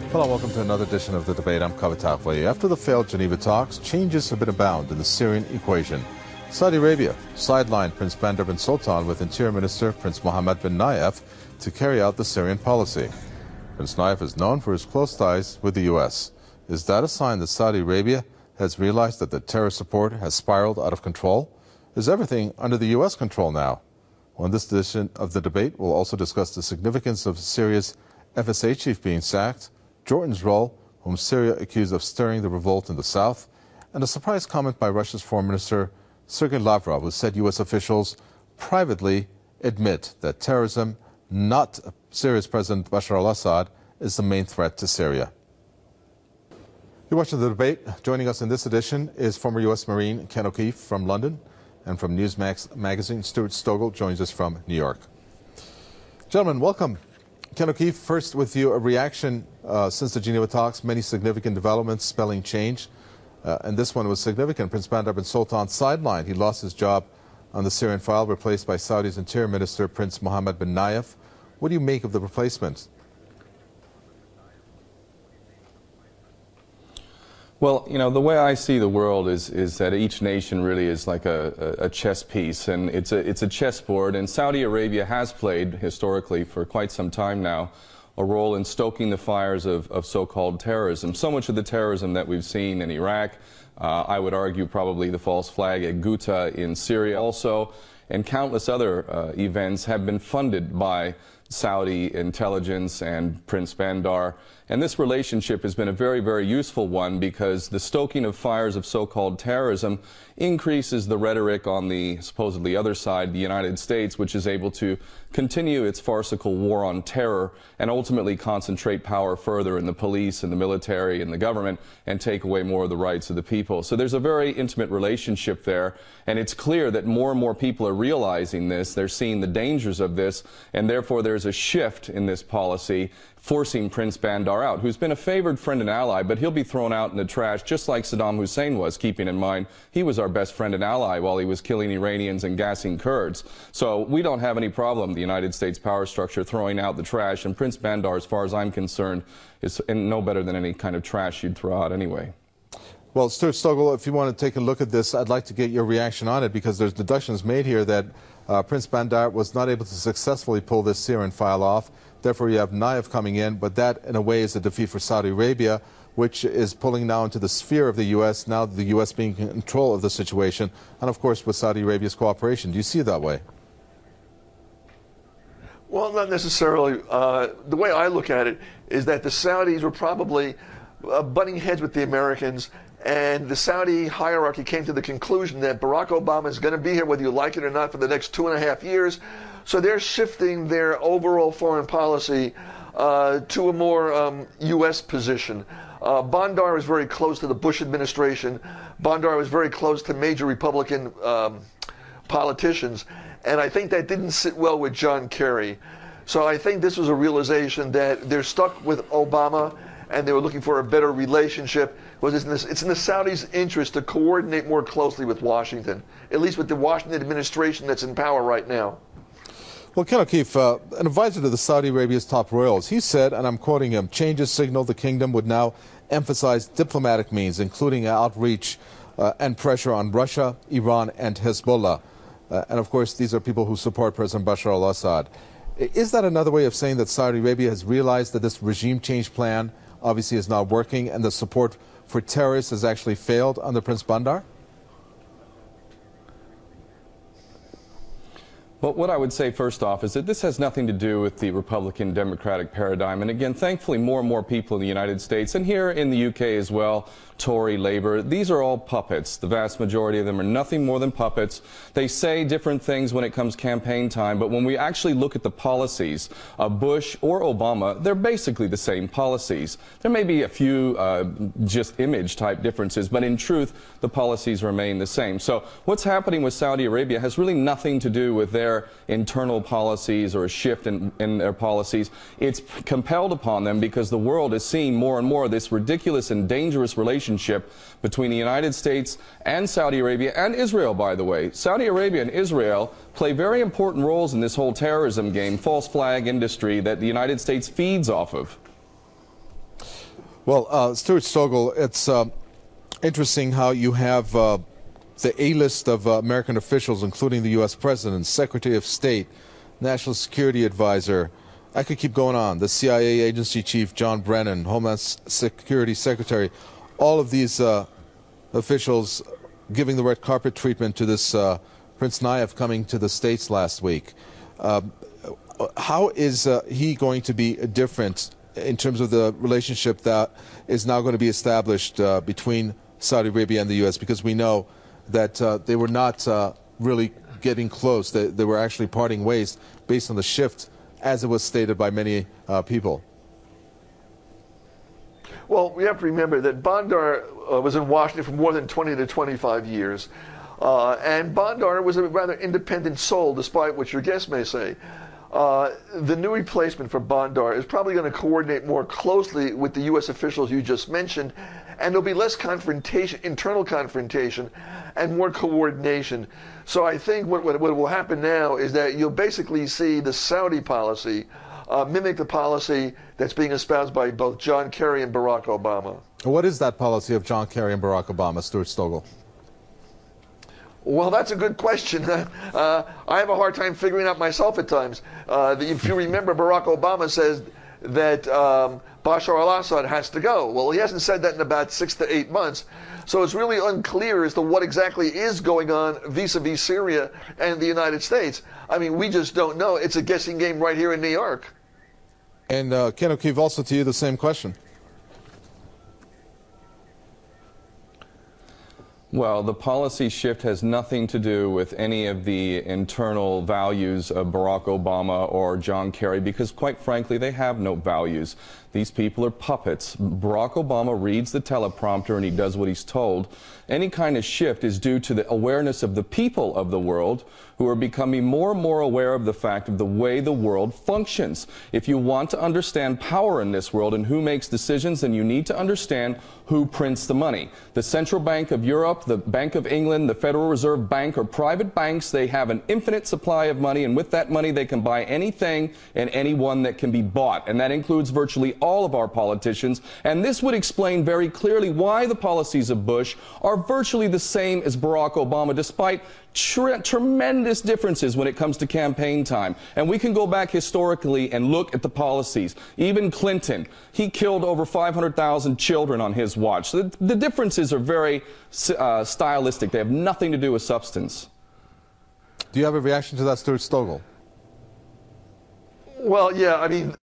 Hello, welcome to another edition of The Debate. I'm Kaveh Taqvi. After the failed Geneva talks, changes have been abound in the Syrian equation. Saudi Arabia sidelined Prince Bandar bin Sultan with Interior Minister Prince Mohammed bin Nayef to carry out the Syrian policy. Prince Nayef is known for his close ties with the U.S. Is that a sign that Saudi Arabia has realized that the terror support has spiraled out of control? Is everything under the U.S. control now? Well, in this edition of The Debate, we'll also discuss the significance of Syria's FSA chief being sacked, Jordan's role, whom Syria accused of stirring the revolt in the south, and a surprise comment by Russia's Foreign Minister Sergei Lavrov, who said U.S. officials privately admit that terrorism, not Syria's President Bashar al-Assad, is the main threat to Syria. You're watching The Debate. Joining us in this edition is former U.S. Marine Ken O'Keefe from London, and from Newsmax magazine, Stuart Stogel joins us from New York. Gentlemen, welcome. Ken O'Keefe, first with you, a reaction since the Geneva talks, many significant developments spelling change, and this one was significant. Prince Bandar bin Sultan sidelined. He lost his job on the Syrian file, replaced by Saudi's Interior Minister Prince Mohammed bin Nayef. What do you make of the replacement? Well, you know, the way I see the world is that each nation really is like a chess piece, and it's a chessboard, and Saudi Arabia has played historically for quite some time now a role in stoking the fires of so-called terrorism. So much of the terrorism that we've seen in Iraq, I would argue probably the false flag at Ghouta in Syria also, and countless other events have been funded by Saudi intelligence and Prince Bandar. And this relationship has been a very, very useful one, because the stoking of fires of so-called terrorism increases the rhetoric on the supposedly other side, the United States, which is able to continue its farcical war on terror and ultimately concentrate power further in the police and the military and the government and take away more of the rights of the people. So there's a very intimate relationship there, and it's clear that more and more people are realizing this. They're seeing the dangers of this, and therefore there's a shift in this policy forcing Prince Bandar out, who's been a favored friend and ally, but he'll be thrown out in the trash just like Saddam Hussein was, keeping in mind he was our best friend and ally while he was killing Iranians and gassing Kurds. So we don't have any problem, the United States power structure, throwing out the trash, and Prince Bandar, as far as I'm concerned, is no better than any kind of trash you'd throw out anyway. Well, Stuart Stogel, if you want to take a look at this, I'd like to get your reaction on it, because there's deductions made here that Prince Bandar was not able to successfully pull this Syrian file off. Therefore, you have Nayef coming in, but that, in a way, is a defeat for Saudi Arabia, which is pulling now into the sphere of the U.S., now the U.S. being in control of the situation, and, of course, with Saudi Arabia's cooperation. Do you see it that way? Well, not necessarily. The way I look at it is that the Saudis were probably butting heads with the Americans, and the Saudi hierarchy came to the conclusion that Barack Obama is going to be here whether you like it or not for the next 2.5 years. So they're shifting their overall foreign policy to a more U.S. position. Bandar is very close to the Bush administration. Bandar was very close to major Republican politicians. And I think that didn't sit well with John Kerry. So I think this was a realization that they're stuck with Obama, and they were looking for a better relationship. It's in the Saudis' interest to coordinate more closely with Washington, at least with the Washington administration that's in power right now. Well, Ken O'Keefe, an advisor to the Saudi Arabia's top royals, he said, and I'm quoting him, changes signal the kingdom would now emphasize diplomatic means, including outreach and pressure on Russia, Iran, and Hezbollah. And, of course, these are people who support President Bashar al-Assad. Is that another way of saying that Saudi Arabia has realized that this regime change plan obviously is not working, and the support for terrorists has actually failed under Prince Bandar? Well, what I would say first off is that this has nothing to do with the Republican Democratic paradigm. And again, thankfully, more and more people in the United States, and here in the UK as well, Tory, Labour, these are all puppets. The vast majority of them are nothing more than puppets. They say different things when it comes campaign time, but when we actually look at the policies of Bush or Obama, they're basically the same policies. There may be a few just image type differences, but in truth, the policies remain the same. So what's happening with Saudi Arabia has really nothing to do with their internal policies or a shift in their policies. It's compelled upon them because the world is seeing more and more this ridiculous and dangerous relationship between the United States and Saudi Arabia and Israel, by the way. Saudi Arabia and Israel play very important roles in this whole terrorism game, false flag industry that the United States feeds off of. Well, Stuart Stogel, it's interesting how you have the A-list of American officials, including the U.S. President, Secretary of State, National Security Advisor. I could keep going on. The CIA Agency Chief John Brennan, Homeland Security Secretary, all of these officials giving the red carpet treatment to this Prince Nayef coming to the States last week. How is he going to be different in terms of the relationship that is now going to be established between Saudi Arabia and the U.S.? Because we know that they were not really getting close. They were actually parting ways based on the shift, as it was stated by many people. Well, we have to remember that Bandar was in Washington for more than 20 to 25 years. And Bandar was a rather independent soul, despite what your guest may say. The new replacement for Bandar is probably going to coordinate more closely with the U.S. officials you just mentioned, and there'll be less confrontation, internal confrontation, and more coordination. So I think what will happen now is that you'll basically see the Saudi policy mimic the policy that's being espoused by both John Kerry and Barack Obama. What is that policy of John Kerry and Barack Obama, Stuart Stogel? Well, that's a good question. I have a hard time figuring out myself at times. If you remember, Barack Obama says that Bashar al-Assad has to go. Well, he hasn't said that in about 6 to 8 months. So it's really unclear as to what exactly is going on vis-a-vis Syria and the United States. I mean, we just don't know. It's a guessing game right here in New York. And Ken O'Keefe, also to you the same question. Well, the policy shift has nothing to do with any of the internal values of Barack Obama or John Kerry, because quite frankly, they have no values. These people are puppets. Barack Obama reads the teleprompter and he does what he's told. Any kind of shift is due to the awareness of the people of the world, who are becoming more and more aware of the fact of the way the world functions. If you want to understand power in this world and who makes decisions, then you need to understand who prints the money. The Central Bank of Europe, the Bank of England, the Federal Reserve Bank are private banks. They have an infinite supply of money, and with that money they can buy anything and anyone that can be bought, and that includes virtually all of our politicians. And this would explain very clearly why the policies of Bush are virtually the same as Barack Obama, despite tremendous differences when it comes to campaign time. And we can go back historically and look at the policies. Even Clinton, he killed over 500,000 children on his watch. So the differences are very stylistic. They have nothing to do with substance. Do you have a reaction to that, Stuart Stogel? Well, yeah, I mean,